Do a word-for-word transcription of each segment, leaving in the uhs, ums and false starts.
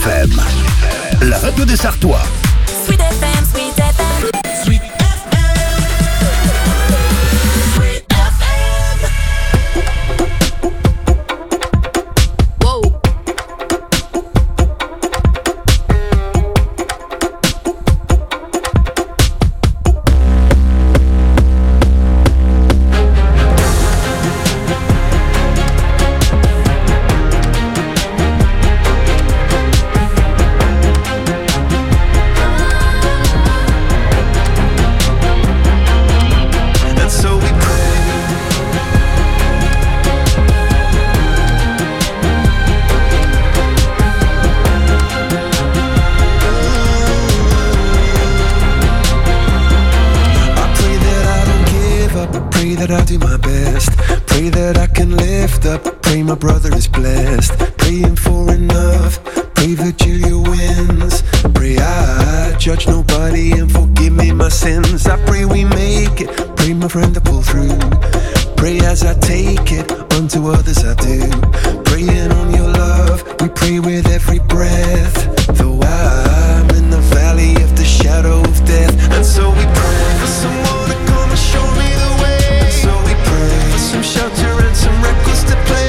F M, la radio des Sartois. Sweet F M, Sweet F M. Sweet my brother is blessed. Praying for enough. Pray Virgilia wins. Pray I judge nobody and forgive me my sins. I pray we make it. Pray my friend to pull through. Pray as I take it. Unto others I do. Praying on your love. We pray with every breath. Though I'm in the valley of the shadow of death. And so we pray for someone to come and show me the way. And so we pray for some shelter and some records to play.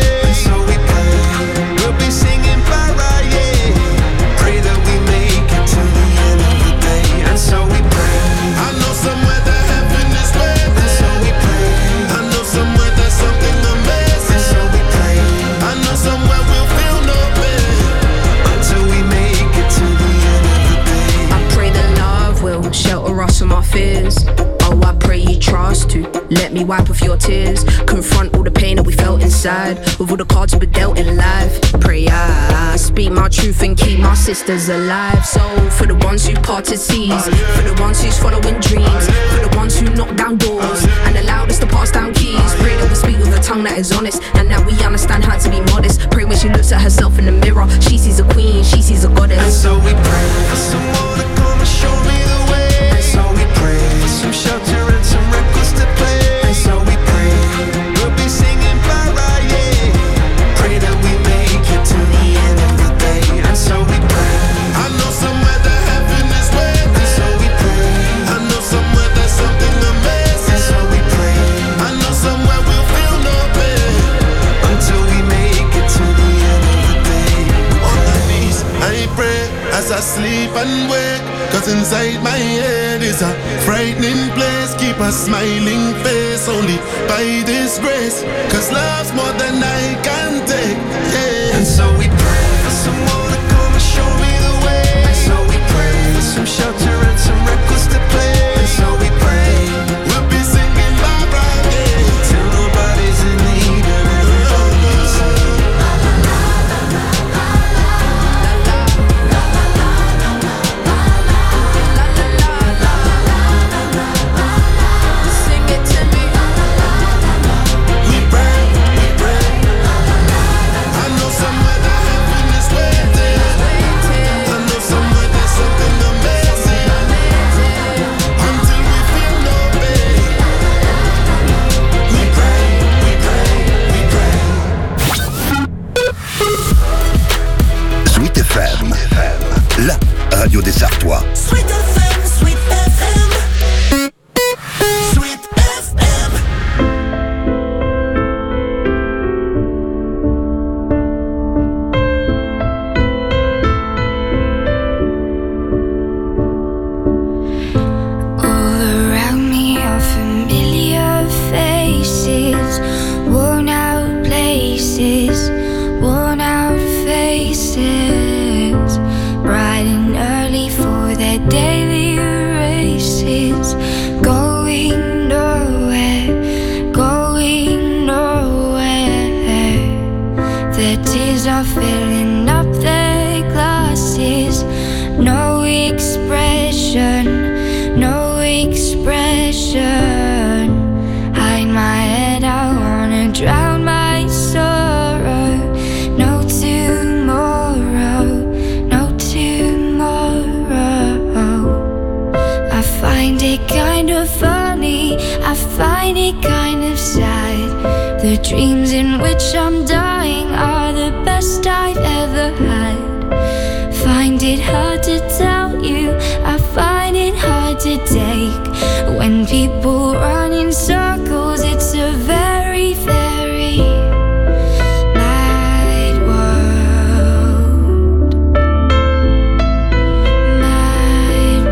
Oh, I pray you trust to let me wipe off your tears. Confront all the pain that we felt inside. With all the cards we were dealt in life. Pray I speak my truth and keep my sisters alive. So for the ones who parted seas, for the ones who's following dreams, for the ones who knock down doors and allowed us to pass down keys. Pray that we speak with a tongue that is honest and that we understand how to be modest. Pray when she looks at herself in the mirror, she sees a queen, she sees a goddess. And so we pray for someone to come and show me the way. So we pray for some shelter and some records to play. And so we pray we'll be singing para, yeah. Pray that we make it to the end of the day. And so we pray. I know somewhere that heaven is waiting. And so we pray. I know somewhere there's something amazing. And so we pray. I know somewhere we'll feel no pain until we make it to the end of the day. On my knees I pray as I sleep and wake. Cause inside my head is a frightening place. Keep a smiling face only by this grace. Cause love's more than I can take, yeah. And so we pray for someone to come and show me the way. And so we pray for some shelter and some records to play. And so we pray we'll be singing bye-bye, yeah. Till nobody's in need and everybody's safe. La radio des Sartois. Sweet F M, Sweet F M. Sweet F M. All around me are familiar faces, worn out places, worn out faces. Bright and early for their daily races, going nowhere, going nowhere. Their tears are filling up their glasses. No expression, no expression. Hide my head, I wanna drown my sorrow. No tomorrow. I find it kind of funny, I find it kind of sad. The dreams in which I'm dying are the best I've ever had. it hard to tell you, I find it hard to take. When people run in circles, it's a very, very mad world. Mad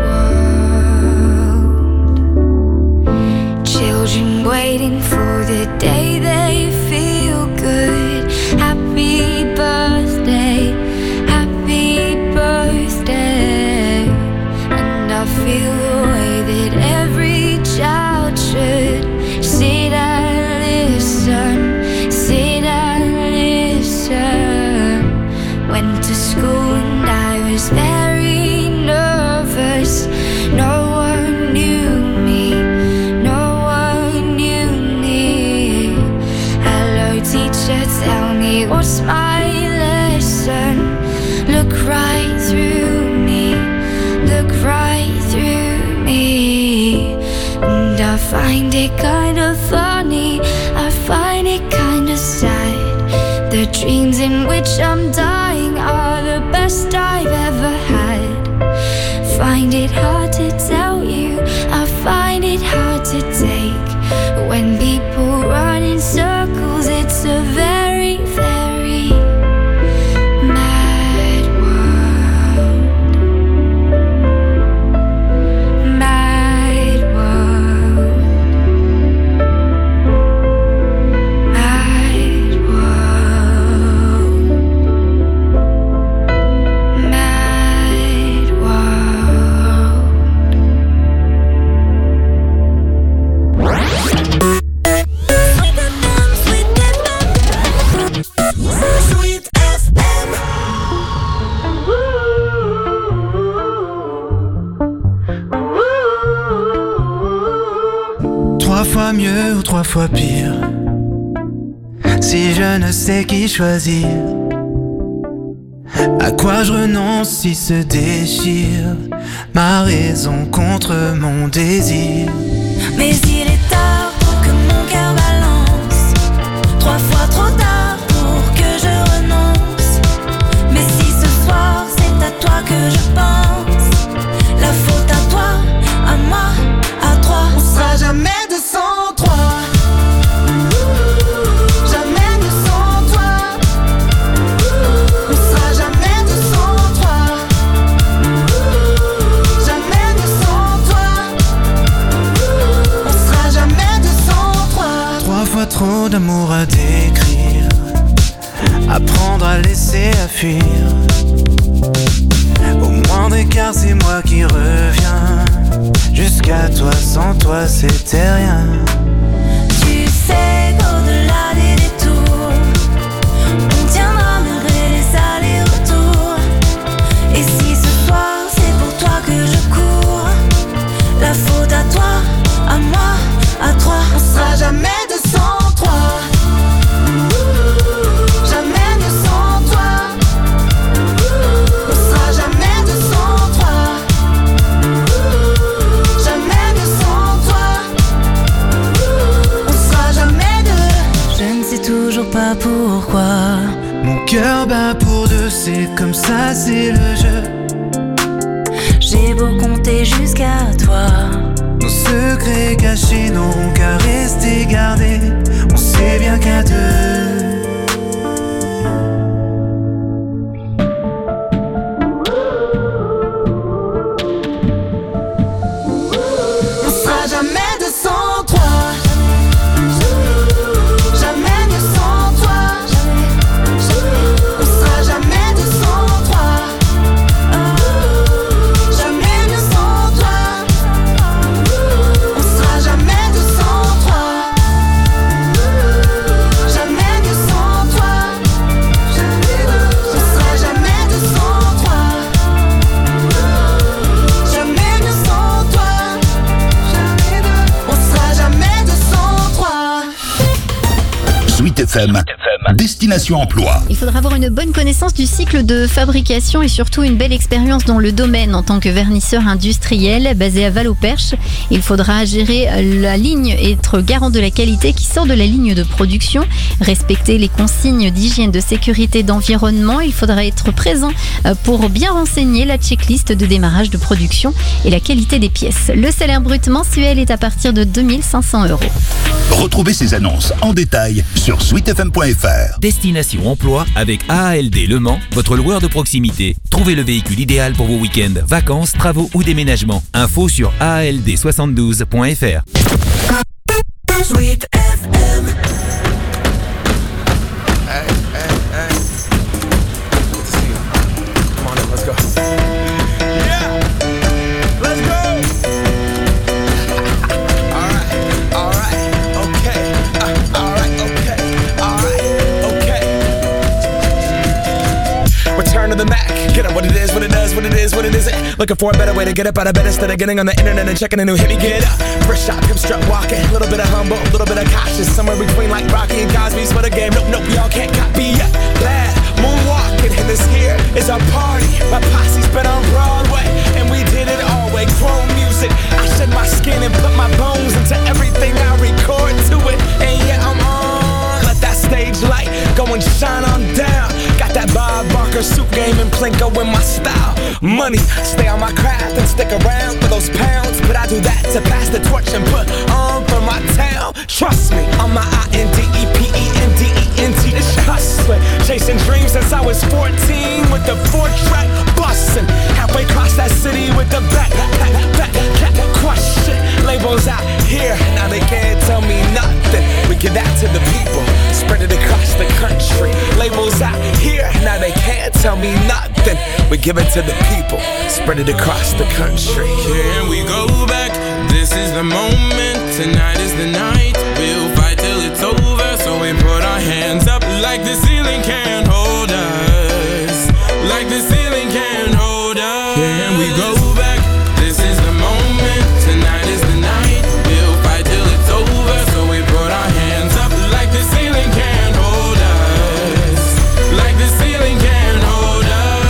world. Children waiting for the day they feel good. Happy birthday, happy birthday. And I feel the way that every child should. Sit and listen, sit and listen. Went to school and I was very nervous. No one knew me, no one knew me. Hello teacher, tell me what's my lesson. Look right through me, look right through me. And I find it kind of funny, I find it kind of sad. The dreams in which I'm dying are the best I've ever had. Find it hard to tell you, I find it hard to take. When people run in circles, it's a very, very mad world. Mad world. Mad world. Mad world. Sweet F M. Trois fois mieux ou trois fois pire, si je ne sais qui choisir, à quoi je renonce si se déchire ma raison contre mon désir. Mais il est tard pour que mon cœur balance. Trois fois trop tard pour que je renonce. Mais si ce soir c'est à toi que je pense, la faute à toi, à moi, à trois. On sera jamais deux sans trois. Jamais deux sans toi. On sera jamais deux sans trois. Jamais deux sans toi. On sera jamais deux sans trois. Trois fois trop d'amour à décrire, apprendre à laisser, à fuir. Au moindre écart c'est moi qui reviens. Jusqu'à toi, sans toi c'était rien. Tu sais qu'au-delà des détours, on tiendra malgré les allers-retours. Et si ce soir c'est pour toi que je cours, la faute à toi, à moi, à trois. On sera jamais deux sans trois. Jamais deux sans toi. On sera jamais deux sans trois. Jamais deux sans toi. On sera jamais deux. Je ne sais toujours pas pourquoi. Mon cœur bat pour deux, c'est comme ça, c'est le jeu. J'ai beau compter jusqu'à toi, Nos secrets cachés n'auront qu'à rester gardés. On sait bien qu'à deux. On sera jamais deux sans trois. Jamais deux sans toi. On sera jamais deux sans trois. Jamais deux sans toi. On sera jamais deux sans trois. Jamais deux sans toi. On sera jamais deux sans trois. Jamais deux sans toi. On sera jamais deux sans trois. Sweet F M Destination Emploi. Il faudra avoir une bonne connaissance du cycle de fabrication et surtout une belle expérience dans le domaine en tant que vernisseur industriel basé à Val-au-Perche. Il faudra gérer la ligne et être garant de la qualité qui sort de la ligne de production, respecter les consignes d'hygiène, de sécurité, d'environnement. Il faudra être présent pour bien renseigner la checklist de démarrage de production et la qualité des pièces. Le salaire brut mensuel est à partir de deux mille cinq cents euros. Retrouvez ces annonces en détail sur sweet f m point f r. Destination Emploi avec A A L D Le Mans, votre loueur de proximité. Trouvez le véhicule idéal pour vos week-ends, vacances, travaux ou déménagements. Info sur A A L D soixante-douze point f r. Sweet F M. Hey, hey, hey. Good to see you. Come on in, let's go. Yeah, let's go. All right, all right, okay. Uh, all right, okay, all right, okay. Return to the Mac. Get up what it is, what it does, what it is, what it isn't. Looking for a better way to get up out of bed instead of getting on the internet and checking a new hit. Me get up, first shot, come strut walking. A little bit of humble, a little bit of cautious. Somewhere between like Rocky and Cosby's for the game. Nope, nope, y'all can't copy yet. Glad moonwalking, and this here is our party. My posse's been on Broadway, and we did it all way. Chrome music, I shed my skin and put my bones into everything I record to it. And yeah, I'm on. Let that stage light go and shine on down. Got that Bob Barker suit game and Plinko in my style. Money, stay on my craft and stick around for those pounds. But I do that to pass the torch and put on for my town. Trust me, I'm my I N D E P E N D E N T. This hustler, chasing dreams since I was fourteen with the four track bustin'. Halfway across that city with the back, back, back, back, crush it. Labels out here, now they can't tell me nothing. We give that to the people, spread it across the country. Labels out here, now they can't tell me nothing. We give it to the people, spread it across the country. Here we go back, this is the moment, tonight is the night. We'll fight till it's over, so we put our hands up like the ceiling can't hold us. Like the ceiling can't hold us. Here we go back, this is the moment, tonight is the night. We'll fight till it's over, so we put our hands up like the ceiling can't hold us. Like the ceiling can't hold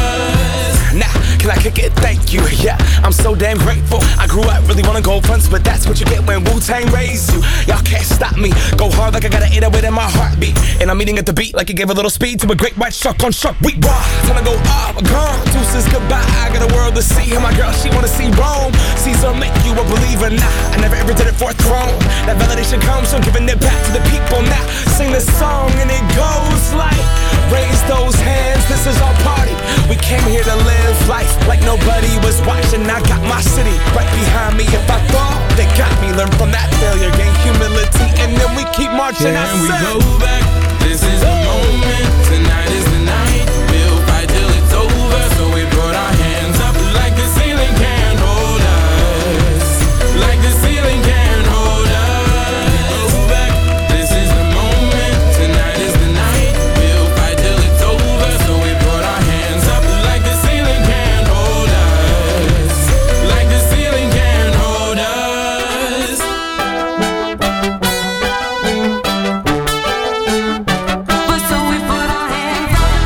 us. Now, can I kick it? Thank you, yeah, I'm so damn grateful. I grew up really wanna go fronts, but that's what you get when Wu-Tang raised you. Y'all can't stop me, go hard like I got an eight oh eight in my heartbeat. And I'm eating at the beat like it gave a little speed to a great white shark on shark week. Raw, time to go up, gone, deuces goodbye. I got a world to see, and my girl, she wanna see Rome. Caesar make you a believer, nah, I never ever did it for a throne. That validation comes from giving it back to the people. Now, sing this song and it goes like, raise those hands, this is our party. We came here to live life like nobody was watching. I got my city right behind me. If I fall, they got me. Learn from that failure, gain humility, and then we keep marching. Can we go back? This is the moment, tonight is the night. We'll fight till it's over, so we put our hands up like the ceiling can't hold us. Like the ceiling can't hold us. Go back, this is the moment, tonight is the night. We'll fight till it's over, so we put our hands up like the ceiling can't hold us. Like the ceiling can't hold us. But so we put our hands up.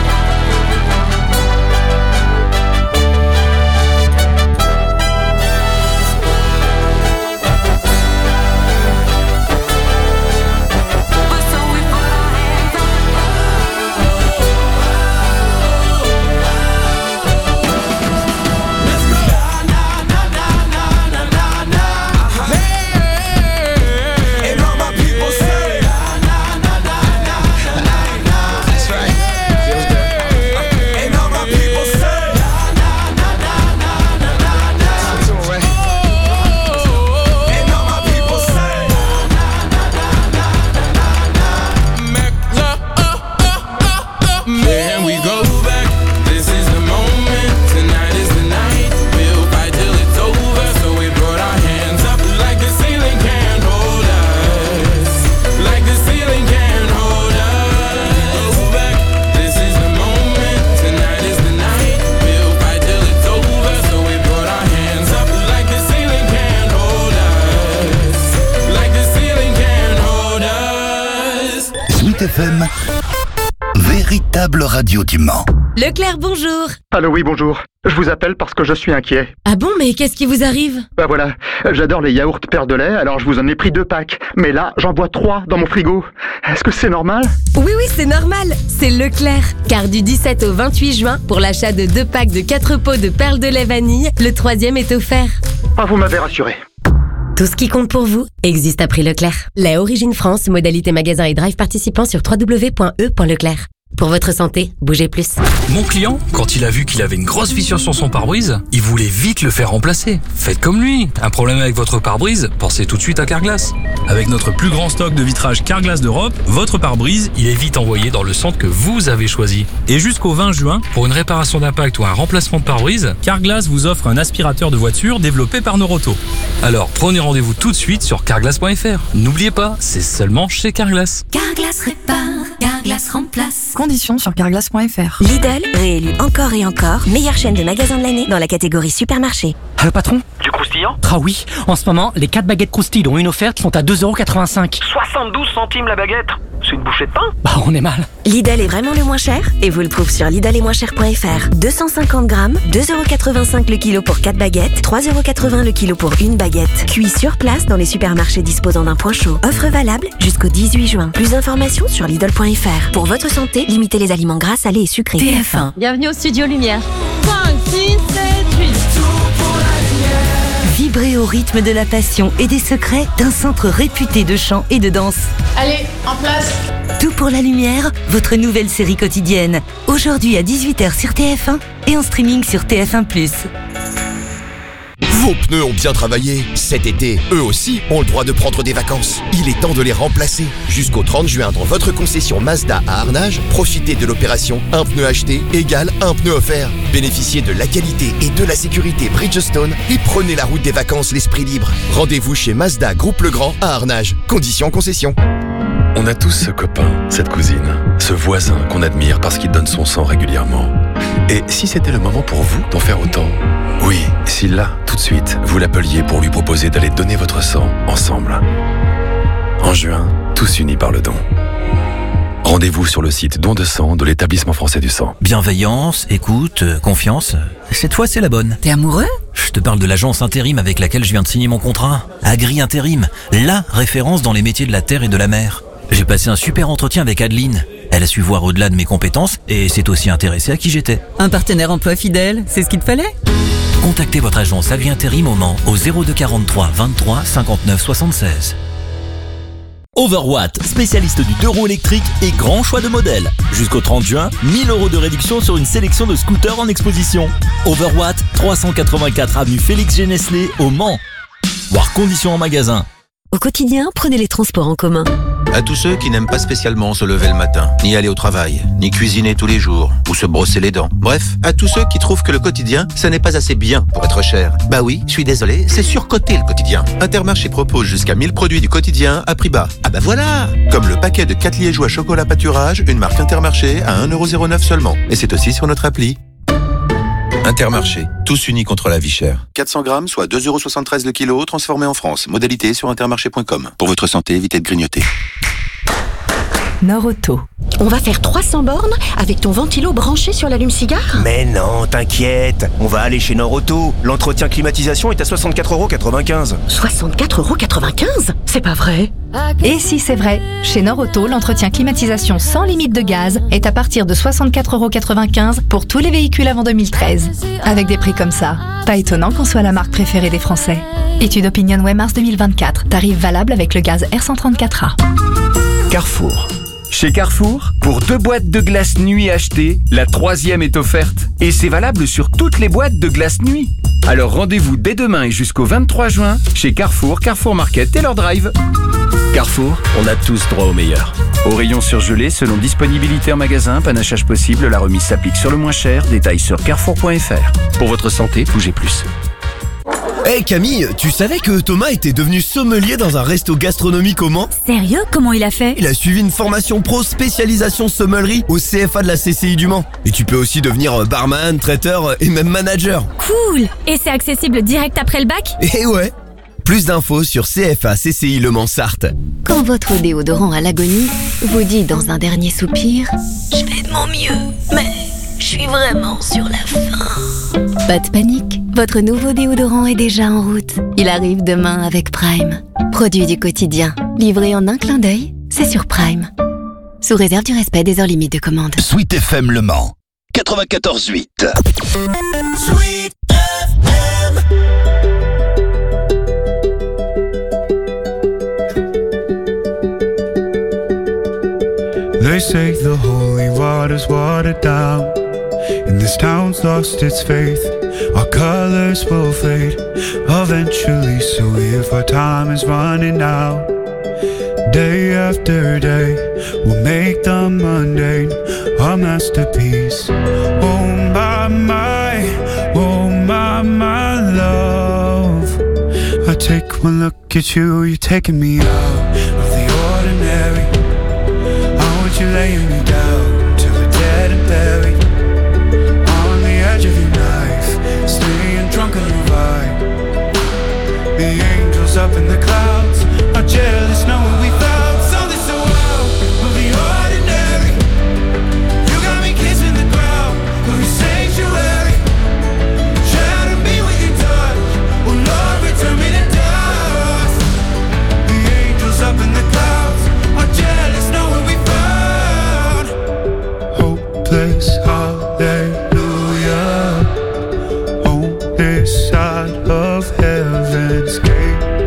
But so we put our hands up. Let's go. Nah, nah, nah, nah, nah, nah, nah. Hey, and all my people say, nah, nah, nah, nah, nah, nah, nah. That's right. Feels good. And all my people say, nah, nah, nah, nah, nah, nah, nah, nah. Listen to it, right? And all my people say, nah, nah, nah, nah, nah, nah, nah, nah. Can we go back? This is the moment, tonight is the night. We'll fight till it's over, so we put our hands up like the ceiling can't hold us. Like the ceiling can't hold us. Go back, this is the moment, tonight is the night. We'll fight till it's over, so we put our hands up like the ceiling can't hold us. Like the ceiling can't hold us. Sweet F M véritable radio du Mans. Leclerc, bonjour. Allô, oui, bonjour. Je vous appelle parce que je suis inquiet. Ah bon, mais qu'est-ce qui vous arrive? Bah voilà, j'adore les yaourts Père de lait, alors je vous en ai pris deux packs. Mais là, j'en bois trois dans mon frigo. Est-ce que c'est normal? Oui, oui, c'est normal. C'est Leclerc. Car du dix-sept au vingt-huit juin, pour l'achat de deux packs de quatre pots de perles de lait vanille, le troisième est offert. Ah, vous m'avez rassuré. Tout ce qui compte pour vous existe à prix Leclerc. Lait Origine France, modalité magasin et drive participant sur w w w point e point leclerc. Pour votre santé, bougez plus. Mon client, quand il a vu qu'il avait une grosse fissure sur son pare-brise, il voulait vite le faire remplacer. Faites comme lui. Un problème avec votre pare-brise, pensez tout de suite à Carglass. Avec notre plus grand stock de vitrage Carglass d'Europe, votre pare-brise, il est vite envoyé dans le centre que vous avez choisi. Et jusqu'au vingt juin, pour une réparation d'impact ou un remplacement de pare-brise, Carglass vous offre un aspirateur de voiture développé par Noroto. Alors prenez rendez-vous tout de suite sur carglass point f r. N'oubliez pas, c'est seulement chez Carglass. Carglass répare, Carglass remplace. Conditions sur carglass point f r. Lidl, réélu encore et encore, meilleure chaîne de magasins de l'année dans la catégorie supermarché. Allô patron? Du croustillant? Ah oui, en ce moment, les quatre baguettes croustilles dont une offerte sont à deux euros quatre-vingt-cinq. soixante-douze centimes la baguette? C'est une bouchée de pain? Bah on est mal. Lidl est vraiment le moins cher et vous le prouve sur lidl et moins cher point f r. deux cent cinquante grammes, deux euros quatre-vingt-cinq le kilo pour quatre baguettes, trois euros quatre-vingts le kilo pour une baguette. Cuit sur place dans les supermarchés disposant d'un point chaud. Offre valable jusqu'au dix-huit juin. Plus d'informations sur lidl point f r. Pour votre santé, limitez les aliments gras, salés et sucrés. T F un. Bienvenue au Studio Lumière. cinq, six, sept, huit. Vibrez au rythme de la passion et des secrets d'un centre réputé de chant et de danse. Allez, en place. Tout pour la lumière, votre nouvelle série quotidienne. Aujourd'hui à dix-huit heures sur T F un et en streaming sur T F un plus. Vos pneus ont bien travaillé. Cet été, eux aussi ont le droit de prendre des vacances. Il est temps de les remplacer. Jusqu'au trente juin, dans votre concession Mazda à Arnage, profitez de l'opération un pneu acheté égale un pneu offert. Bénéficiez de la qualité et de la sécurité Bridgestone et prenez la route des vacances l'esprit libre. Rendez-vous chez Mazda Groupe Legrand à Arnage. Conditions concession. On a tous ce copain, cette cousine, ce voisin qu'on admire parce qu'il donne son sang régulièrement. Et si c'était le moment pour vous d'en faire autant? Oui, si là, tout de suite, vous l'appeliez pour lui proposer d'aller donner votre sang ensemble. En juin, tous unis par le don. Rendez-vous sur le site don de sang de l'établissement français du sang. Bienveillance, écoute, confiance. Cette fois, c'est la bonne. T'es amoureux? Je te parle de l'agence intérim avec laquelle je viens de signer mon contrat. Agri Intérim, la référence dans les métiers de la terre et de la mer. J'ai passé un super entretien avec Adeline. Elle a su voir au-delà de mes compétences et s'est aussi intéressée à qui j'étais. Un partenaire emploi fidèle, c'est ce qu'il te fallait? Contactez votre agence Agri Intérim au Mans au zéro deux quarante-trois vingt-trois cinquante-neuf soixante-seize. Overwatt, spécialiste du deux roues électriques et grand choix de modèles. Jusqu'au trente juin, mille euros de réduction sur une sélection de scooters en exposition. Overwatt, trois cent quatre-vingt-quatre avenue Félix Géneslé au Mans. Voir conditions en magasin. Au quotidien, prenez les transports en commun. À tous ceux qui n'aiment pas spécialement se lever le matin, ni aller au travail, ni cuisiner tous les jours, ou se brosser les dents. Bref, à tous ceux qui trouvent que le quotidien, ça n'est pas assez bien pour être cher. Bah oui, je suis désolé, c'est surcoté le quotidien. Intermarché propose jusqu'à mille produits du quotidien à prix bas. Ah bah voilà! Comme le paquet de quatre liégeois chocolat pâturage, une marque Intermarché à un euro zéro neuf seulement. Et c'est aussi sur notre appli. Intermarché, tous unis contre la vie chère. quatre cents grammes, soit deux euros soixante-treize le kilo, transformé en France. Modalité sur intermarché point com. Pour votre santé, évitez de grignoter. Noroto. On va faire trois cents bornes avec ton ventilo branché sur l'allume-cigare? Mais non, t'inquiète, on va aller chez Noroto. L'entretien climatisation est à soixante-quatre euros quatre-vingt-quinze. soixante-quatre euros quatre-vingt-quinze? C'est pas vrai? Et si c'est vrai, chez Noroto, l'entretien climatisation sans limite de gaz est à partir de soixante-quatre euros quatre-vingt-quinze pour tous les véhicules avant deux mille treize. Avec des prix comme ça, pas étonnant qu'on soit la marque préférée des Français. Étude Opinionway mars deux mille vingt-quatre, tarif valable avec le gaz R cent trente-quatre A. Carrefour. Chez Carrefour, pour deux boîtes de glace nuit achetées, la troisième est offerte. Et c'est valable sur toutes les boîtes de glace nuit. Alors rendez-vous dès demain et jusqu'au vingt-trois juin chez Carrefour, Carrefour Market et leur drive. Carrefour, on a tous droit au meilleur. Au rayon surgelé, selon disponibilité en magasin, panachage possible, la remise s'applique sur le moins cher. Détails sur carrefour point f r. Pour votre santé, bougez plus. Hey Camille, tu savais que Thomas était devenu sommelier dans un resto gastronomique au Mans? Sérieux? Comment il a fait? Il a suivi une formation pro spécialisation sommellerie au C F A de la C C I du Mans. Et tu peux aussi devenir barman, traiteur et même manager. Cool! Et c'est accessible direct après le bac? Et ouais! Plus d'infos sur C F A C C I Le Mans Sarthe. Quand votre déodorant à l'agonie vous dit dans un dernier soupir « Je fais de mon mieux, mais je suis vraiment sur la fin ». Pas de panique, votre nouveau déodorant est déjà en route. Il arrive demain avec Prime. Produit du quotidien, livré en un clin d'œil, c'est sur Prime. Sous réserve du respect des heures limites de commande. Sweet F M Le Mans, quatre-vingt-quatorze huit. Sweet F M. They say the holy water's watered down, and this town's lost its faith. Our colors will fade eventually, so if our time is running out, day after day, we'll make the mundane our masterpiece. Oh my, my, oh my, my love. I take one look at you, you're taking me out of the ordinary. I want you laying me down till we're dead and buried, on the edge of your knife, staying drunk on your vibe. The angels up in the clouds are jealous knowing we found something so out of the ordinary. You got me kissing the ground of your sanctuary. Shadow me with your touch, oh Lord, return me to dust. The angels up in the clouds are jealous knowing we found hopeless hallelujah on this side of heaven's gate.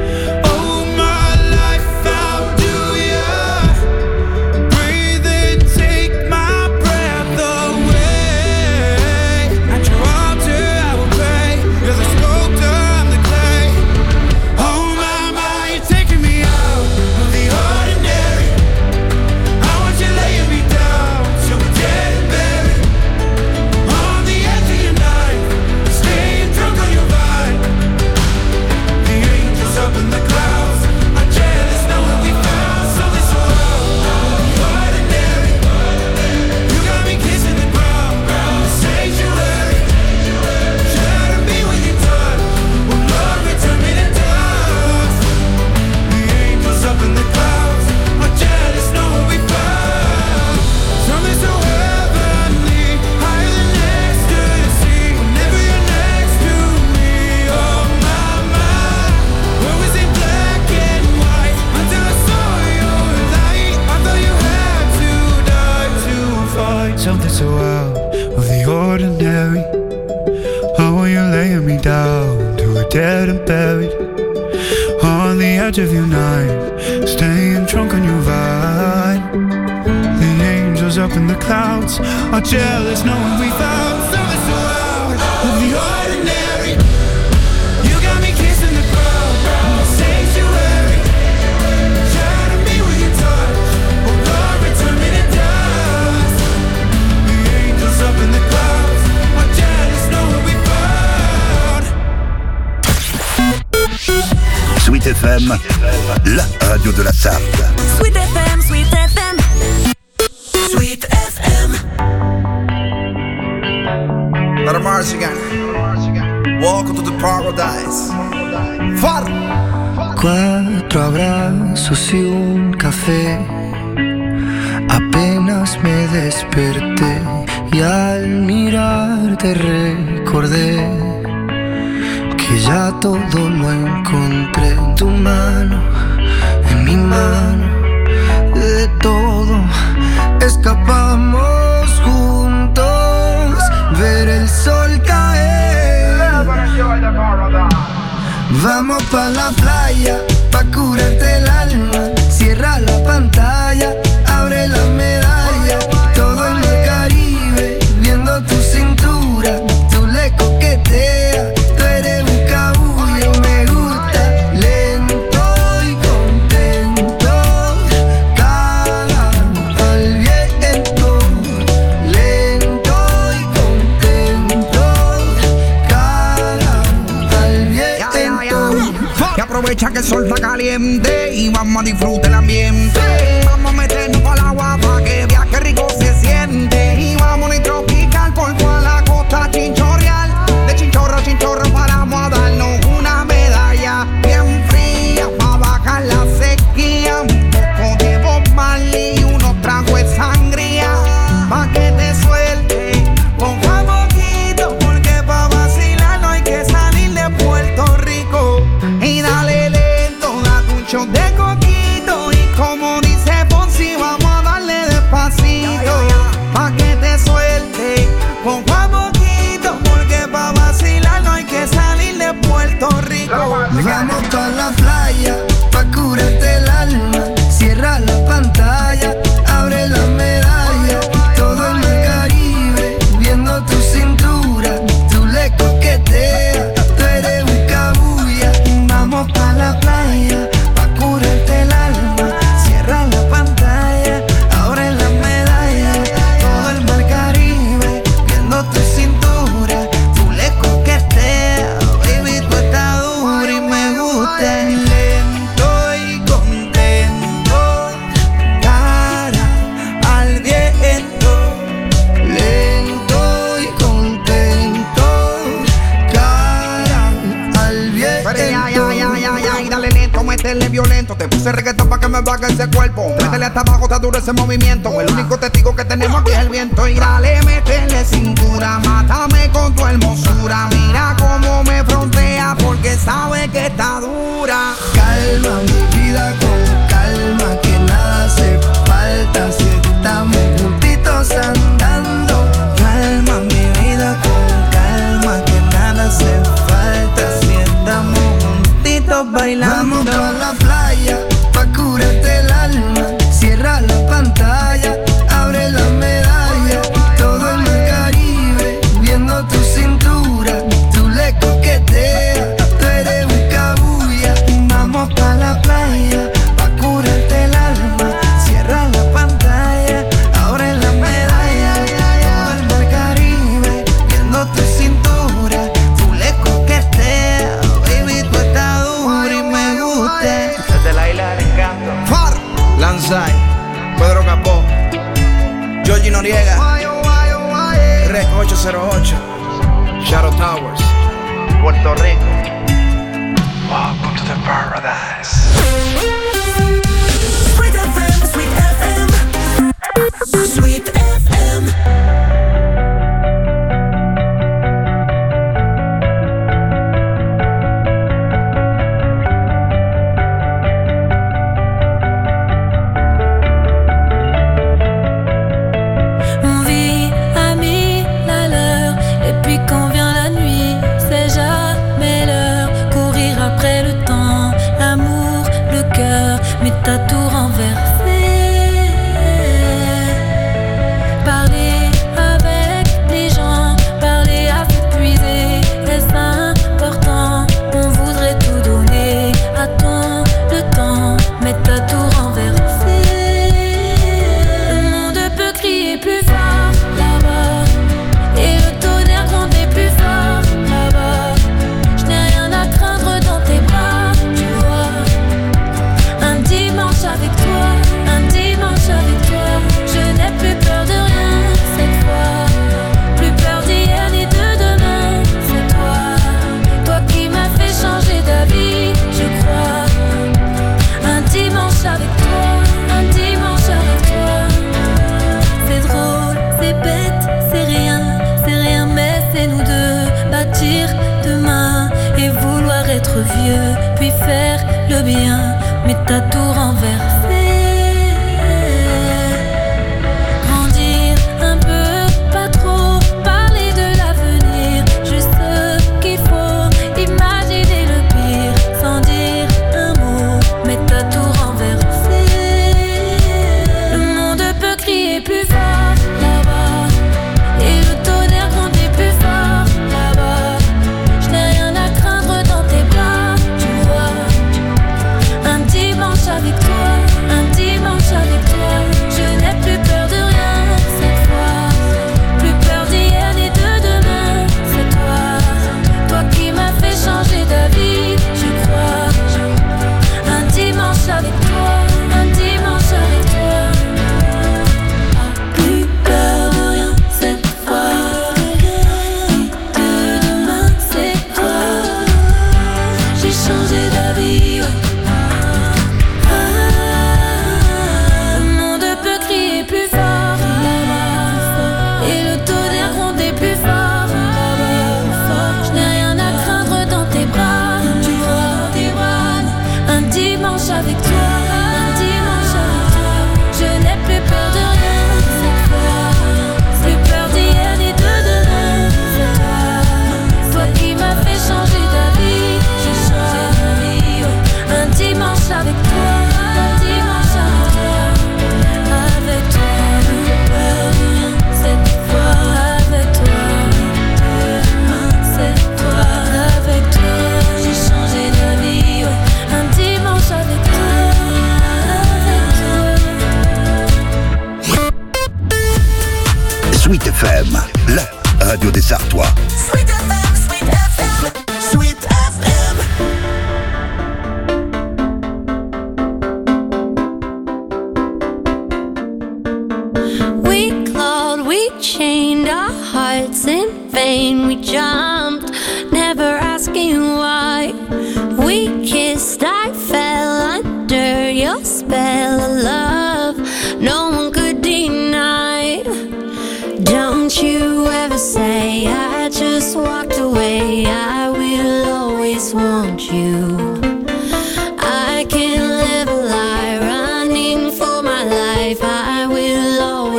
Something so out of the ordinary. How are you laying me down to a dead and buried, on the edge of your night, staying drunk on your vibe. The angels up in the clouds are jealous knowing we found something so out of the ordinary. You got me kissing the ground in the sanctuary. Shadow me with your touch, oh Lord, return me to dust. The angels up in the clouds are jealous knowing we found. Sweet F M, la radio de la Sarthe. Sweet F M, Sweet F M. Sweet F M. Let her march again. Welcome to the paradise. Far. Cuatro abrazos y un café. Apenas me desperté y al mirarte recordé que ya todo lo encontré en tu mano, en mi mano. De todo escapamos juntos, ver el sol caer. Vamos pa' la playa, pa' curarte el alma. Cierra la pantalla, abre la medalla. Todo en el Caribe, viendo tu cintura. Tú le coqueteas, tú eres un cabullo. Me gusta lento y contento. Caga al viento, lento y contento. Caga al viento. Y aprovecha que el sol está caliente y vamos a disfrutar el ambiente. Vamos a meternos al agua pa' que viaje rico se siente. Y vamos a tropical por toda la costa chinchorreal. De chinchorro a chinchorro paramos a darnos una medalla bien fría. viento. Te puse reggaetón pa' que me baje ese cuerpo. Métele hasta abajo, está duro ese movimiento. El único testigo que tenemos aquí es el viento. Y dale, métele cintura, mátame con tu hermosura. Mira cómo me frontea porque sabe que está dura. Calma mi vida con calma, que nada hace falta si estamos juntitos andando. Calma mi vida con calma, que nada hace falta si estamos juntitos bailando. Vamos pa' la playa, pa' curarte el alma. Cierra la pantalla, abre la medalla. Todo en el Caribe, viendo tu cintura. Tú le coqueteas, tú eres un cabuya. Vamos pa' la playa, pa' curarte el alma. Cierra la pantalla, abre la medalla. Todo en el Caribe, viendo tu cintura. Tú le coqueteas, baby, tú estás dura y me gusta. Desde la isla del encanto. Far, Lanzai, Pedro Capó, Georgie Noriega, Rec ocho cero ocho, Shadow Towers, Puerto Rico. Welcome to the paradise. Sweet F M, Sweet F M, Sweet F M. On vit à mille à l'heure, et puis quand vient la nuit, c'est jamais l'heure. Courir après le temps, l'amour, le cœur, mais t'as tout renversé. Parler avec les gens, parler à s'épuiser, est-ce important? On voudrait tout donner à ton le temps, mais t'as tout renversé. Le monde peut crier plus fort là-bas, et le tonnerre gronder plus fort là-bas. Je n'ai rien à craindre dans tes bras, tu vois. Un dimanche avec toi, un dimanche avec toi. Je n'ai plus peur de rien cette fois, plus peur d'hier ni de demain. C'est toi, toi qui m'as fait changer d'avis, je crois. Un dimanche avec toi, un dimanche avec toi. C'est drôle, c'est bête, c'est rien, c'est rien, mais c'est nous deux. Bâtir demain et vouloir être vieux, puis faire le bien, mais t'as tout renversé. Grandir un peu, pas trop, parler de l'avenir, juste ce qu'il faut, imaginer le pire, sans dire un mot, mais t'as tout renversé. Le monde peut crier plus fort là-bas, et le tonnerre gronder plus fort là-bas. Je n'ai rien à craindre dans tes bras, tu vois. Un dimanche avec toi, un dimanche avec toi. Je n'ai plus peur de rien cette fois, plus peur d'hier ni de demain. C'est toi, toi qui m'as fait changer d'avis, je crois. Un dimanche avec toi, un dimanche avec toi. Plus peur de rien cette fois, de demain c'est toi. J'ai changé d'avis, ouais. Ah, le monde peut crier plus fort là-bas, et le tonnerre gronder plus fort là-bas. Je n'ai rien à craindre dans tes bras, tu vois, tes bras. Un dimanche avec toi, un dimanche avec toi. Je n'ai plus peur de rien cette fois, plus peur d'hier ni de demain. C'est toi, toi qui m'as fait changer d'avis, j'ai changé d'avis, ouais. Un dimanche avec toi, un dimanche avec toi. Avec toi, plus peur de rien cette fois. Avec toi, c'est toi. Avec toi, j'ai changé d'avis, ouais. Un dimanche avec toi, avec toi. Sweet F M, la radio des Sartois. Sweet F M, Sweet F M, Sweet F M. We clawed, we chained our hearts in vain. We jumped, never asking why. We kissed, I fell under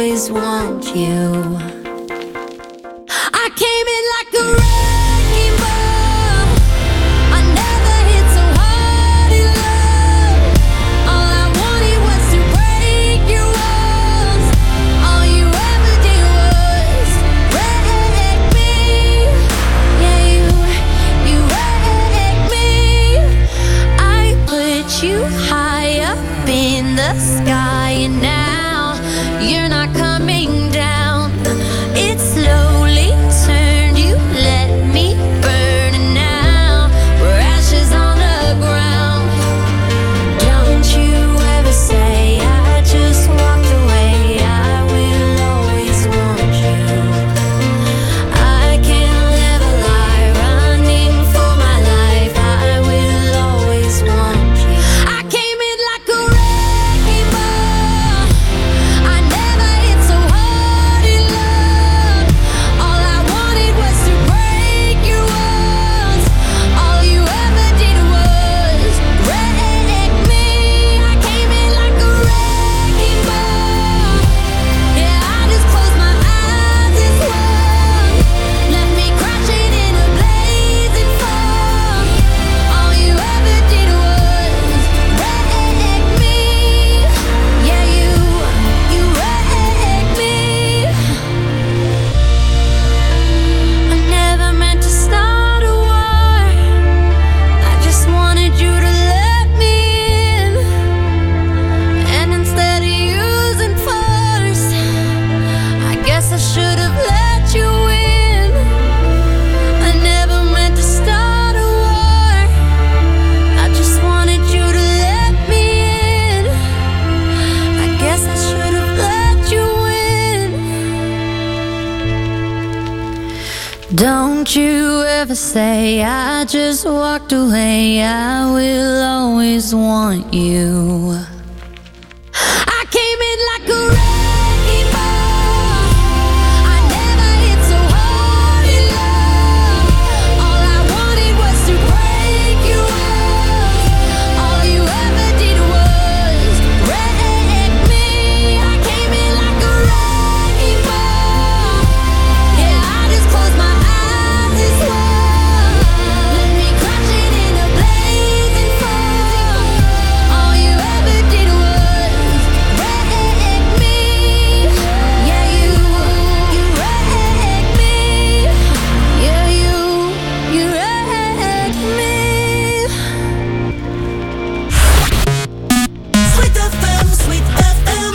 always want you. I came in like a wrecking ball. I never hit so hard in love. All I wanted was to break your walls. All you ever did was wreck me. Yeah, you, you wrecked me. I put you high up in the sky, and now you're not coming down. It slowly turned, you let me burn, and now we're ashes on the ground. Don't you ever say I just walked away. I will always want you. I can't live a lie, running for my life. I will always want you. I came in like a wrecking ball. I never hit so hard in love. All I wanted was to break your walls. All you ever did was wreck me. I came in like a wrecking ball. Yeah, I just closed my eyes as one. Left me crashing in a blazing fall. All you ever did was wreck me. Yeah, you, you wrecked me. I never meant to start a war. I just wanted you to let me in. And instead of using force, I guess I should have let you in. I never meant to start a war. I just wanted you to let me in. I guess I should have let you in. Don't you ever say I just walked away. I will always want you. I came in like a wrecking ball. I never hit so hard in love. All I wanted was to break your walls. All you ever did was wreck me. I came in like a wrecking ball. Yeah, I just closed my eyes as one. Left me crashing in a blazing fall. All you ever did was wreck me. Yeah, you, you wrecked me. Yeah, you, you wrecked me. Sweet F M, Sweet F M,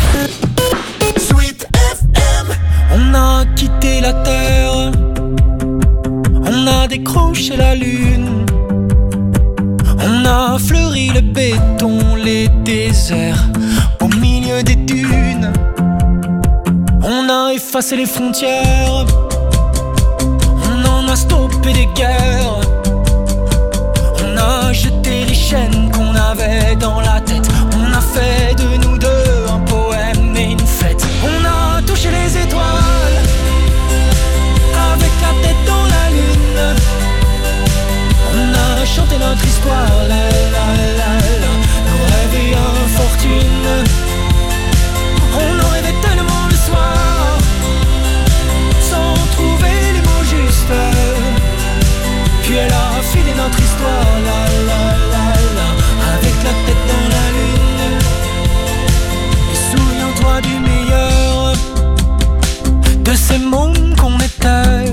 Sweet F M. On a quitté la terre, on a décroché la lune, on a fleuri le béton, les déserts au milieu des dunes, on a effacé les frontières, on en a stoppé des guerres, on a jeté les chaînes qu'on avait dans la tête, on a fait de nous deux un poème et une fête, on a touché les étoiles avec la tête dans la lune. On a chanté notre histoire, la la la la, nos rêves et infortunes. On en rêvait tellement le soir, sans trouver les mots justes. Puis elle a filé notre histoire, la la la la, avec la tête dans la lune. Et souviens-toi du meilleur, de ces mômes qu'on était,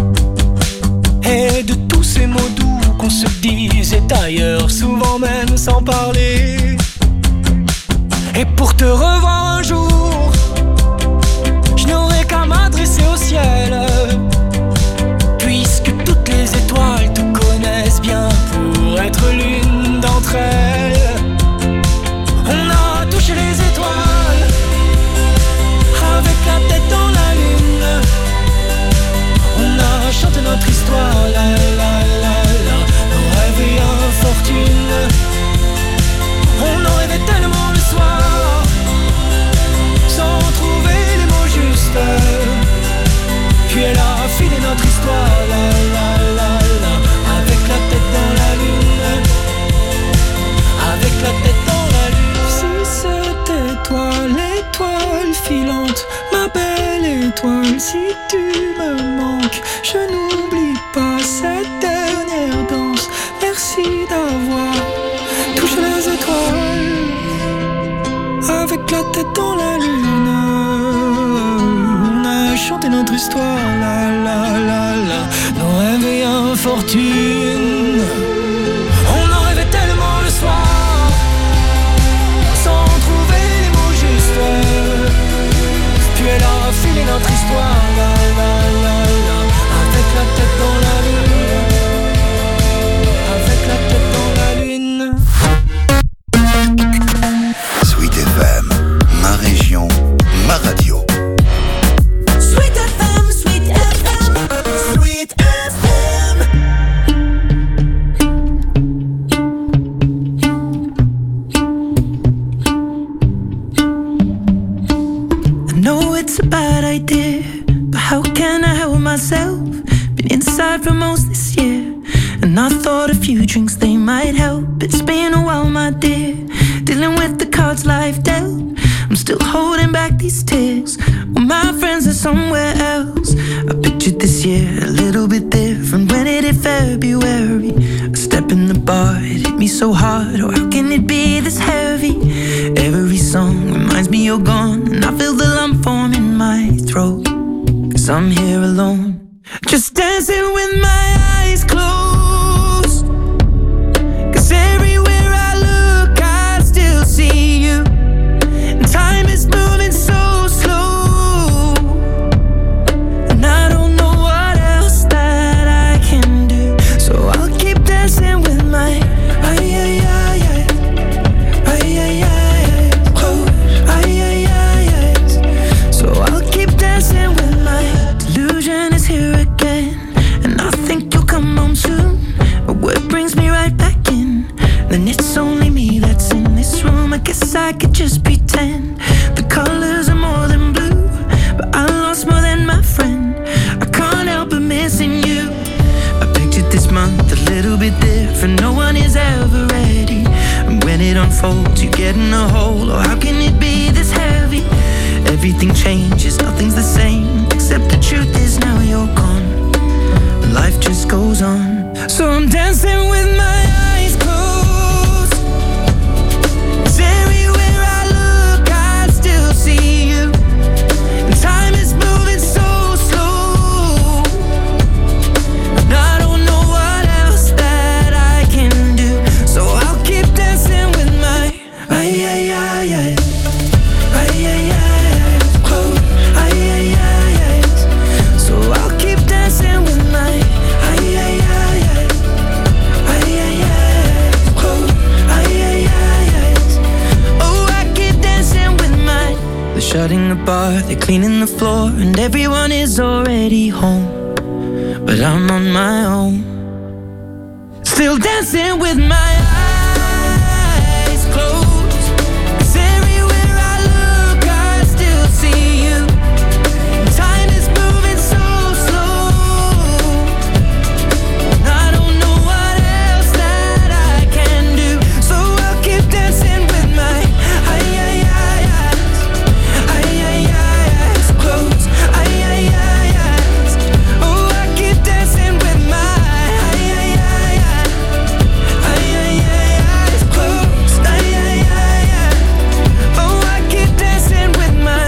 et de tous ces mots doux qu'on se disait ailleurs, souvent même sans parler. Et pour te revoir un jour, je n'aurai qu'à m'adresser au ciel, puisque toutes les étoiles te connaissent bien pour être l'une d'entre elles. On a touché les étoiles avec la tête dans la lune. On a chanté notre histoire, la la la la, nos rêves et infortunes. étoile. Si tu me manques, je n'oublie pas cette dernière danse. Merci d'avoir touché les étoiles avec la tête dans la lune. On a chanté notre histoire, la la la la, nos rêves et infortunes. On en rêvait tellement le soir, sans trouver les mots justes. Puis elle a filé notre histoire, la la la la, avec la tête dans la lune, avec la tête dans la lune. Sweet F M, ma région, ma radio. Sweet F M, Sweet F M, Sweet F M. I know it's a bad idea, but how can I help myself? Been inside for most this year, and I thought a few drinks they might help. It's been a while, my dear, dealing with the cards life dealt. I'm still holding back these tears, well, my friends are somewhere else. I pictured this year a little bit different. When it hit February, a step in the bar, it hit me so hard. Oh, how can it be this heavy? Every song reminds me you're gone, and I feel the lump form in my throat. Cause I'm here alone, just dancing with my eyes closed. Cause everywhere I look I still see you, and time is moving so slow, and I don't know what else that I can do. So I'll keep dancing with my ay ay ay ay ay ay ay close ay ay ay ay. So I'll keep dancing with my delusion is here again, and I think you'll come home soon. But what brings me right back in? Then it's only me that's in this room. I guess I could just pretend the colors are more than blue, but I lost more than my friend. I can't help but missing you. I pictured this month a little bit different. No one is ever ready, and when it unfolds you get in a hole. Oh, how can it be this heavy? Everything changes, nothing's the same, except the truth is now you're gone. Life just goes on, so I'm dancing with my eyes closed. 'Cause everywhere I look I still see you, and time is moving so slow, and I don't know what else that I can do. So I'll keep dancing with my ay ay ay ay ay ay ay close ay ay ay ay. So I'll keep dancing with my ay ay ay ay ay ay ay close ay ay ay ay. Oh, I keep dancing with my. They're shutting the bar, they're cleaning the floor, and everyone is already home, but I'm on my own, still dancing with my eyes closed. 'Cause everywhere I look I still see you, and time is moving so slow, and I don't know what else that I can do. So I'll keep dancing with my ay ay ay eyes ay ay ay eyes closed ay ay ay eyes. Oh, I keep dancing with my ay ay ay ay ay ay ay eyes closed ay ay ay ay. Oh, I keep dancing with my.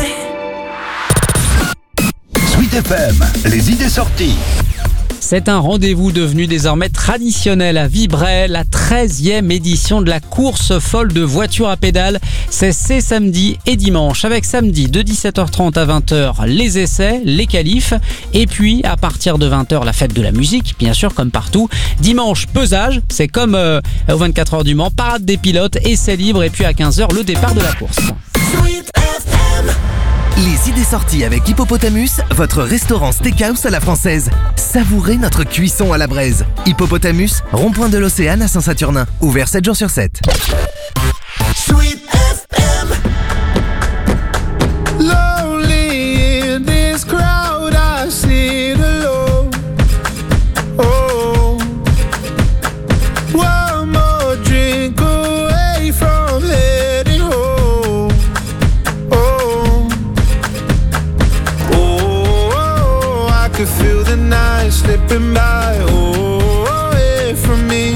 Sweet F M, les idées sorties. C'est un rendez-vous devenu désormais traditionnel à Vibray, la treizième édition de la course folle de voitures à pédales. C'est ces samedi et dimanche, avec samedi de dix-sept heures trente à vingt heures les essais, les qualifs, et puis à partir de vingt heures la fête de la musique, bien sûr comme partout. Dimanche, pesage, c'est comme euh, aux vingt-quatre heures du Mans, parade des pilotes, essais libres, et puis à quinze heures le départ de la course. Sweet F M. Les idées sorties avec Hippopotamus, votre restaurant steakhouse à la française. Savourez notre cuisson à la braise. Hippopotamus, rond-point de l'Océan à Saint-Saturnin. Ouvert sept jours sur sept. Sweet F M. Lonely in this crowd, I sit alone. Oh, one more drink away from heading home. Oh, oh. slipping by, oh, away from me.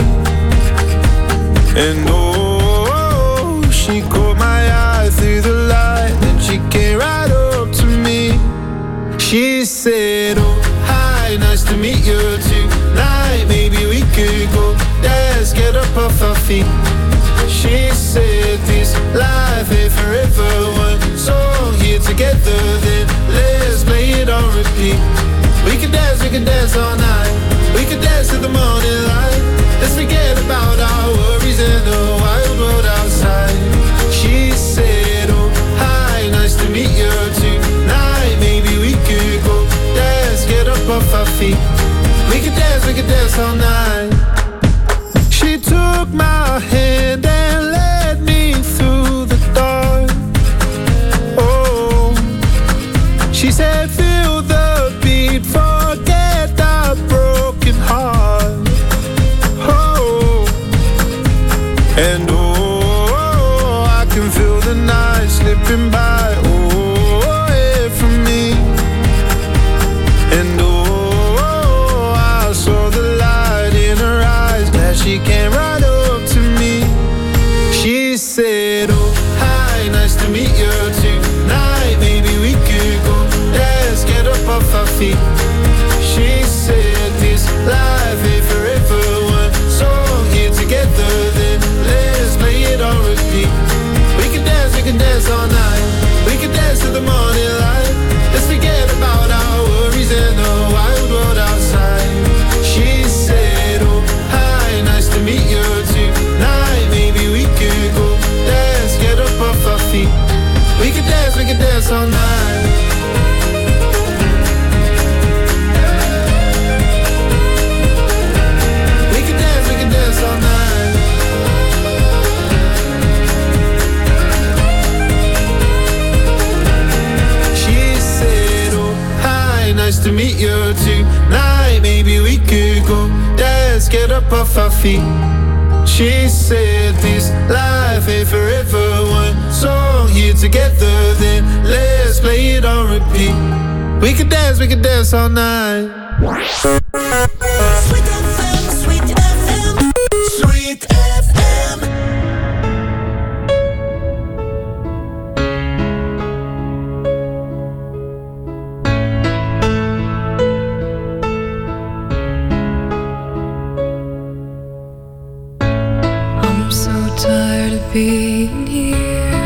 And oh, she caught my eye through the light, and she came right up to me. She said, oh, hi, nice to meet you tonight. Maybe we could go dance, get up off our feet. She said, this life ain't forever. One song here together, then let's play it on repeat. We can dance, we can dance all night. We can dance till the morning light. Let's forget about our worries and the wild world outside. She said, oh, hi, nice to meet you tonight. Maybe we could go dance, get up off our feet. We can dance, we can dance all night. She took my hand and led me through the dark. Oh, she said, feel the beat, forget our broken heart. Oh, and oh, I can feel the night slipping by, oh, away from me. And oh, I saw the light in her eyes, glad she came right up to me. She said, oh, hi, nice to meet you tonight. Maybe we could go dance, get up off our feet. She said, this life ain't forever. One song here together, then let's play it on repeat. We can dance, we can dance all night. We can dance till the morning light. Let's forget about our worries and the wild world outside. She said, oh, hi, nice to meet you tonight. Maybe we could go dance, get up off our feet. We can dance, we can dance all night. We can dance, we can dance all night. She said, oh, hi, nice to meet you tonight. Maybe we could go dance, get up off our feet. She said, this life ain't forever. One song here together, then let's play it on repeat. We can dance, we can dance all night. Sweet F M, Sweet F M, Sweet F M. I'm so tired of being here,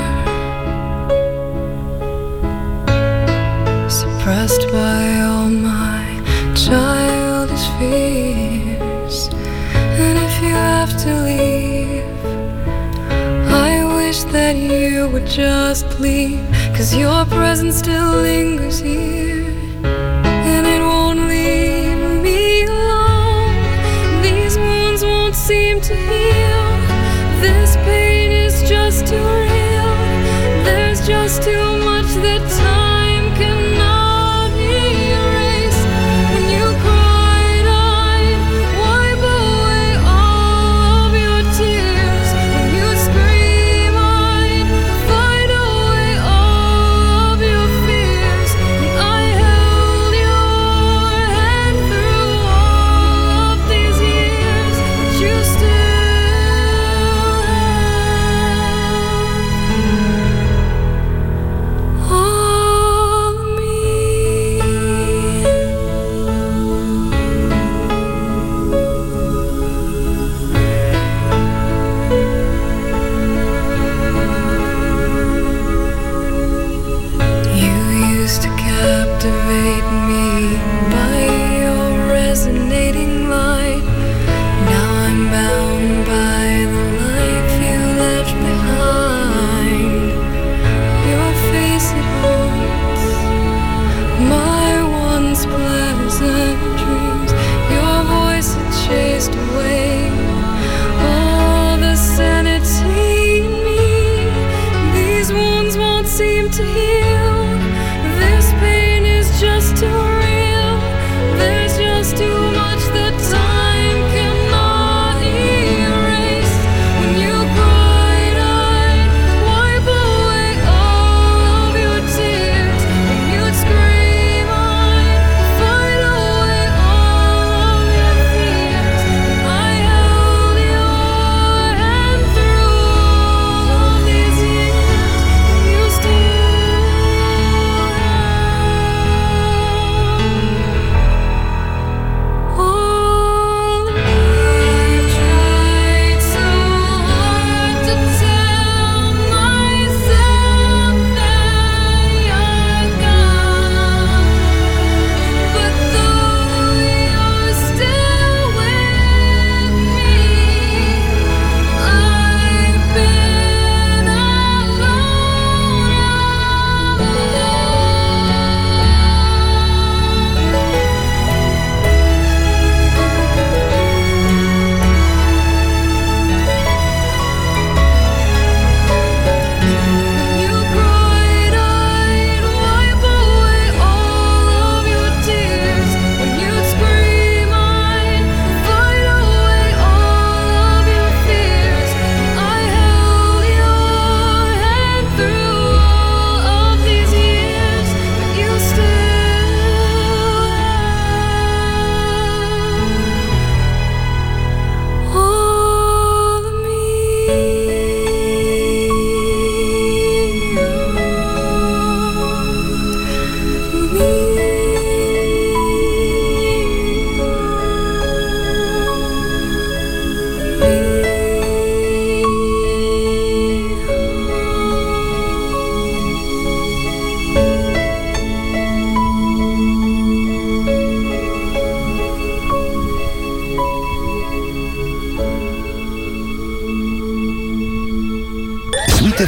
suppressed by all my childish fears. And if you have to leave, I wish that you would just leave, 'cause your presence still lingers here, and it won't leave me alone. These wounds won't seem to heal. This pain is just too real. There's just too much that time cannot erase. When you cried, I'd wipe away all of your tears. When you scream, I'd fight away all of your fears.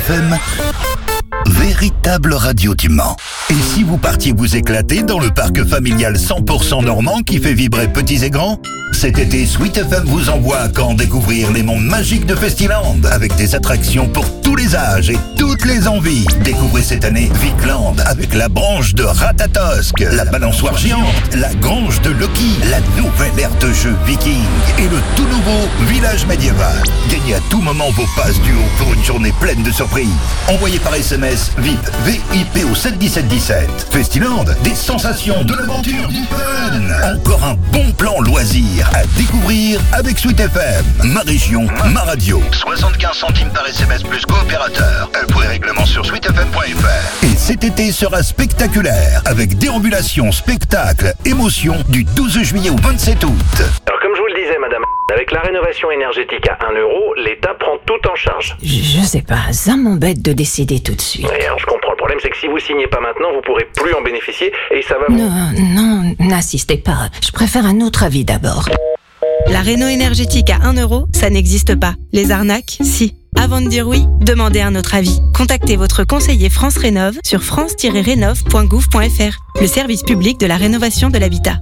F M, véritable radio du Mans. Et si vous partiez vous éclater dans le parc familial cent pour cent normand qui fait vibrer petits et grands? Cet été, Sweet F M vous envoie à Caen découvrir les mondes magiques de Festiland avec des attractions pour tous les âges et toutes les envies. Découvrez cette année Vikland avec la branche de Ratatosque, la balançoire géante, la grange de Loki, la nouvelle ère de jeu Viking et le tout nouveau village médiéval. Gagnez à tout moment vos passes duo pour une journée pleine de surprises. Envoyez par S M S V I P V I P au sept dix-sept dix-sept. Festiland, des sensations, de l'aventure, du fun. Encore un bon plan loisir à découvrir avec Sweet F M. Ma région, ma radio. soixante-quinze centimes par S M S plus coopérateur. Un point règlement sur sweet f m point f r. Et cet été sera spectaculaire avec déambulation, spectacle, émotion du douze juillet au vingt-sept août. Alors comme je vous le disais madame, avec la rénovation énergétique à un euro, l'État prend tout en charge. Je, je sais pas, ça m'embête de décider tout de suite. Oui, alors je comprends. Le problème c'est que si vous signez pas maintenant, vous pourrez plus en bénéficier et ça va vous... Non, non, n'insistez pas. Je préfère un autre avis d'abord. La réno énergétique à un euro, ça n'existe pas. Les arnaques, si. Avant de dire oui, demandez un autre avis. Contactez votre conseiller France Rénov sur france tiret rénov point gouv point f r, le service public de la rénovation de l'habitat.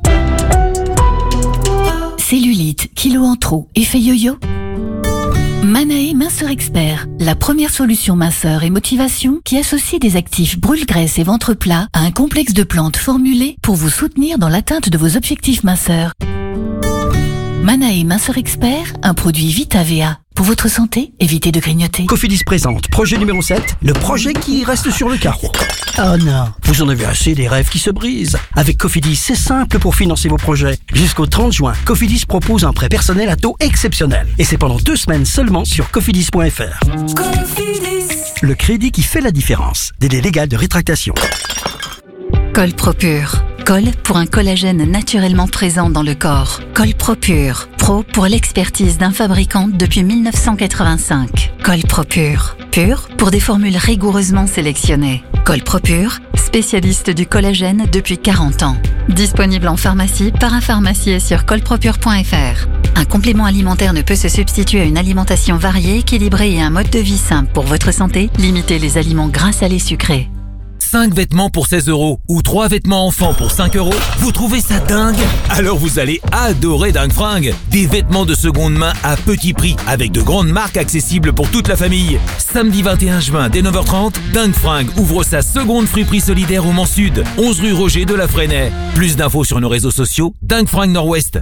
Cellulite, kilos en trop, effet yo-yo? Manae Minceur Expert, la première solution minceur et motivation qui associe des actifs brûle-graisse et ventre plat à un complexe de plantes formulées pour vous soutenir dans l'atteinte de vos objectifs minceurs. Manae Minceur Expert, un produit Vita V A. Pour votre santé, évitez de grignoter. Cofidis présente, projet numéro sept, le projet qui reste sur le carreau. Oh non, vous en avez assez des rêves qui se brisent. Avec Cofidis, c'est simple pour financer vos projets. Jusqu'au trente juin, Cofidis propose un prêt personnel à taux exceptionnel. Et c'est pendant deux semaines seulement sur cofidis point f r. Cofidis. Le crédit qui fait la différence. Délai légal de rétractation. Colpropure. Col pour un collagène naturellement présent dans le corps. Colpropure. Pro pour l'expertise d'un fabricant depuis mille neuf cent quatre-vingt-cinq. Colpropure. Pur pour des formules rigoureusement sélectionnées. Colpropure, spécialiste du collagène depuis quarante ans. Disponible en pharmacie, parapharmacie et sur colpropure point f r. Un complément alimentaire ne peut se substituer à une alimentation variée, équilibrée et un mode de vie simple pour votre santé. Limitez les aliments gras, salés, sucrés. cinq vêtements pour seize euros ou trois vêtements enfants pour cinq euros, vous trouvez ça dingue? Alors vous allez adorer Dingue Fringue. Des vêtements de seconde main à petit prix avec de grandes marques accessibles pour toute la famille. Samedi vingt et un juin dès neuf heures trente, Dingue Fringue ouvre sa seconde friperie solidaire au Mans Sud, onze rue Roger de la Fresnaye. Plus d'infos sur nos réseaux sociaux, Dingue Fringue Nord-Ouest.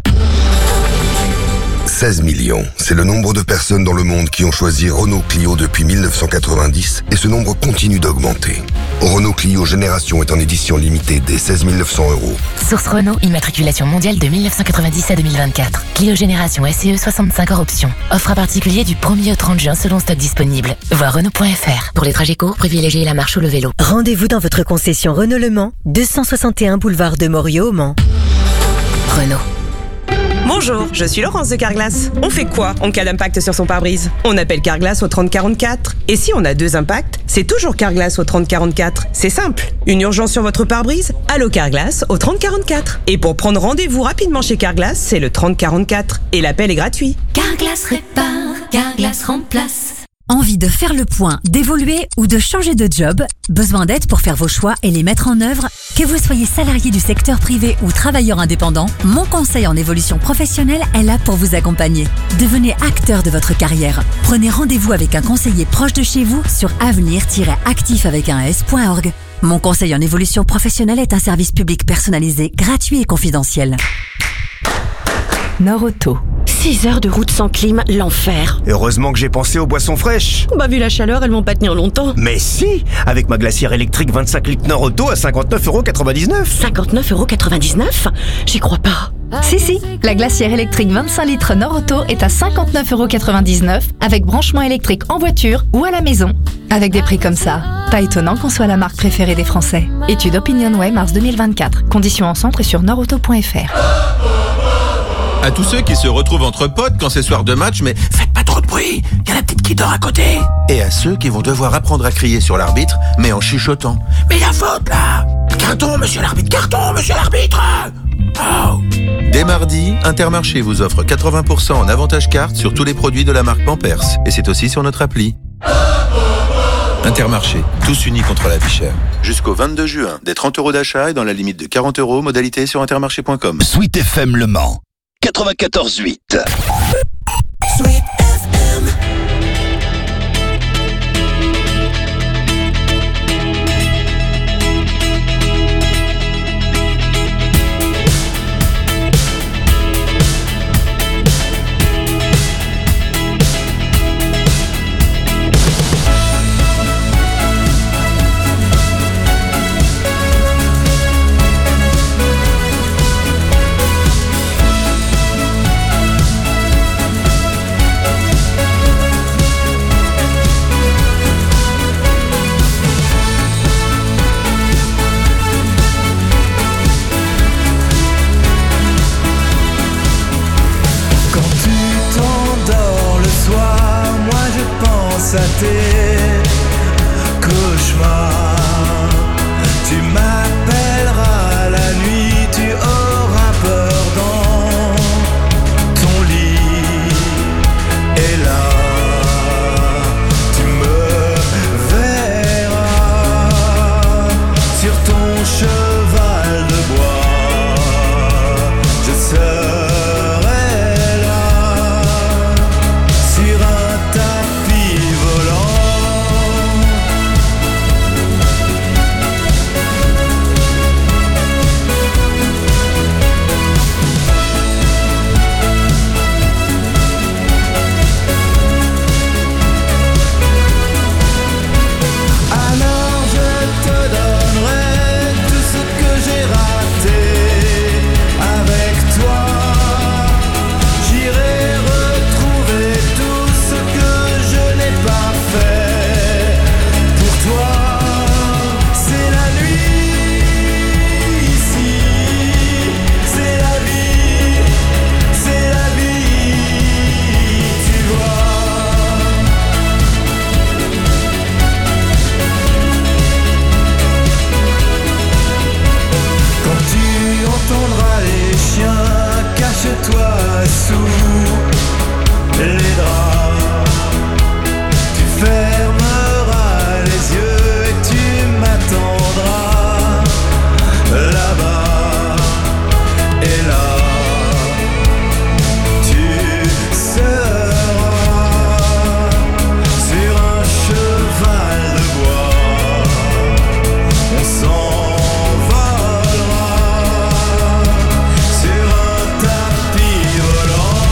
seize millions, c'est le nombre de personnes dans le monde qui ont choisi Renault Clio depuis mille neuf cent quatre-vingt-dix et ce nombre continue d'augmenter. Renault Clio Génération est en édition limitée dès seize mille neuf cents euros. Source Renault, immatriculation mondiale de mille neuf cent quatre-vingt-dix à deux mille vingt-quatre. Clio Génération S E E soixante-cinq hors option. Offre à particulier du premier au trente juin selon stock disponible. Voir Renault point f r. Pour les trajets courts, privilégiez la marche ou le vélo. Rendez-vous dans votre concession Renault Le Mans, deux cent soixante et un boulevard de Moriot au Mans. Renault. Bonjour, je suis Laurence de Carglass. On fait quoi en cas d'impact sur son pare-brise? On appelle Carglass au trente quarante-quatre. Et si on a deux impacts, c'est toujours Carglass au trente quarante-quatre. C'est simple. Une urgence sur votre pare-brise? Allô Carglass au trente quarante-quatre. Et pour prendre rendez-vous rapidement chez Carglass, c'est le trente quarante-quatre. Et l'appel est gratuit. Carglass répare, Carglass remplace. Envie de faire le point, d'évoluer ou de changer de job? Besoin d'aide pour faire vos choix et les mettre en œuvre? Que vous soyez salarié du secteur privé ou travailleur indépendant, mon conseil en évolution professionnelle est là pour vous accompagner. Devenez acteur de votre carrière. Prenez rendez-vous avec un conseiller proche de chez vous sur avenir tiret actif avec un s point org. Mon conseil en évolution professionnelle est un service public personnalisé, gratuit et confidentiel. Nord-Auto. six heures de route sans clim, l'enfer. Heureusement que j'ai pensé aux boissons fraîches. Bah vu la chaleur, elles vont pas tenir longtemps. Mais si, avec ma glacière électrique vingt-cinq litres Nord-Auto à cinquante-neuf euros quatre-vingt-dix-neuf. cinquante-neuf euros quatre-vingt-dix-neuf? J'y crois pas. Si, si, la glacière électrique vingt-cinq litres Nord-Auto est à cinquante-neuf euros quatre-vingt-dix-neuf avec branchement électrique en voiture ou à la maison. Avec des prix comme ça, pas étonnant qu'on soit la marque préférée des Français. Étude Opinionway mars deux mille vingt-quatre. Conditions en centre et sur nordauto point f r. À tous ceux qui se retrouvent entre potes quand c'est soir de match, mais faites pas trop de bruit, y a la petite qui dort à côté. Et à ceux qui vont devoir apprendre à crier sur l'arbitre, mais en chuchotant. Mais la faute là! Carton, monsieur l'arbitre, carton, monsieur l'arbitre! Oh. Dès mardi, Intermarché vous offre quatre-vingts pour cent en avantage carte sur tous les produits de la marque Pampers. Et c'est aussi sur notre appli. Intermarché, tous unis contre la vie chère. Jusqu'au vingt-deux juin, des trente euros d'achat et dans la limite de quarante euros, modalité sur intermarché point com. Sweet F M Le Mans, quatre-vingt-quatorze huit. Sweet F M. À tes cauchemars, tu m'appelleras la nuit, tu auras peur dans ton lit, et là tu me verras sur ton cheval de bois, je serai là sur un tapis volant. Alors je te donnerai tout ce que j'ai raté avec toi. J'irai retrouver tout ce que je n'ai pas fait pour toi. C'est la nuit ici, c'est la vie, c'est la vie, tu vois. Quand tu entendras les chiens, cache-toi sous les draps. Tu fermeras les yeux et tu m'attendras là-bas. Et là, tu seras sur un cheval de bois. On s'envolera sur un tapis volant.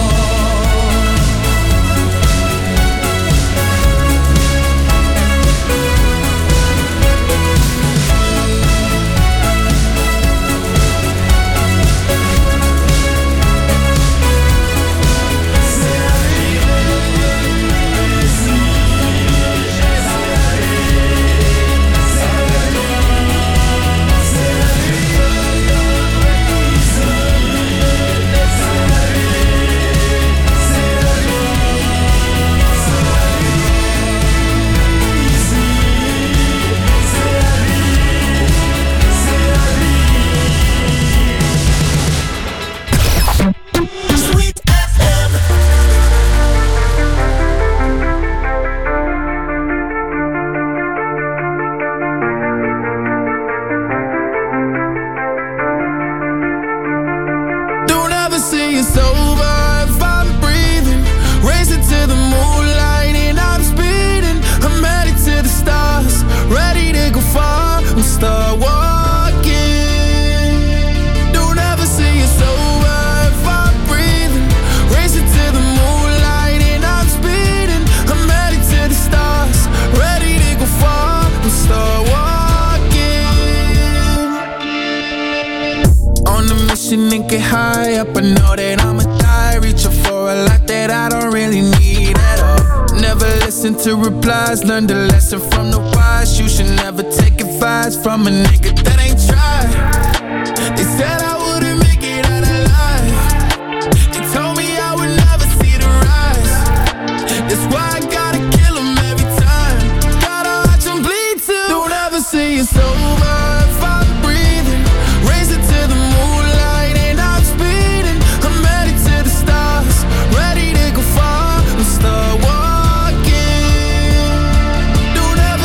Sweet F M. Don't ever say it's over if I'm breathing. Racing to the moonlight and I'm speeding. I'm headed to the stars, ready to go far. I'm start walking. Don't ever say it's over if I'm breathing. Racing to the moonlight and I'm speeding. I'm headed to the stars, ready to go far. I'm start walking. On a mission and get high up, I know that I'ma die. Reaching for a lot that I don't really need at all. Never listen to replies, learn the lesson from the wise. You should never take advice from a nigga that ain't tried. They said I wouldn't make it out alive. They told me I would never see the rise. That's why I gotta kill 'em every time. Gotta watch 'em bleed too. Don't ever say it's over if I'm breathing. Racing to the moonlight and I'm speeding. I'm headed to the stars, ready to go far. I'm start walking. Don't ever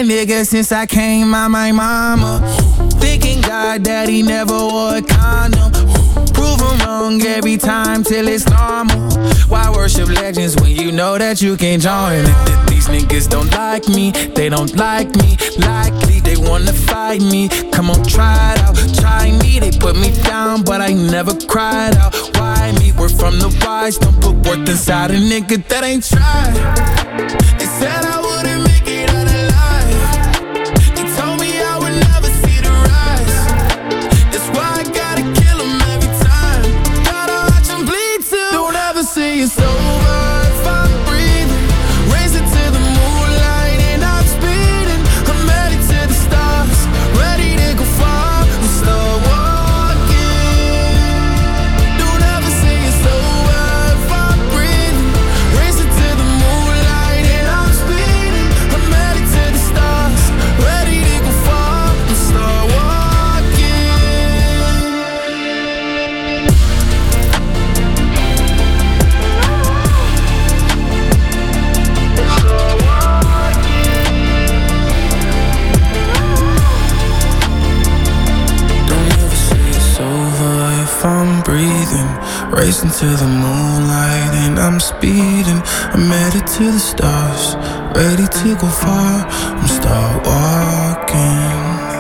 a nigga since I came out my mama. Thinking God that he never wore a condom. Prove him wrong every time till it's normal. Why worship legends when you know that you can join it? These niggas don't like me, they don't like me. Likely they wanna fight me. Come on, try it out, try me. They put me down, but I never cried out. Why me? We're from the wise, don't put worth inside a nigga that ain't tried. They said I wouldn't make it out alive. They told me I would never see the rise. That's why I gotta kill them every time. Gotta watch them bleed too. Don't ever say it's over if I'm breathing. Raise it to the moonlight and I'm speeding. I'm headed to the stars, ready to go far and start walking. Don't ever say it's over if I'm breathing. Raise it to the moonlight and I'm speeding. I'm headed to the stars, ready to go far and start walking. Don't ever say it's over if I'm breathing. Racing to the moonlight and I'm speeding. I'm headed to the stars, ready to go far and start walking.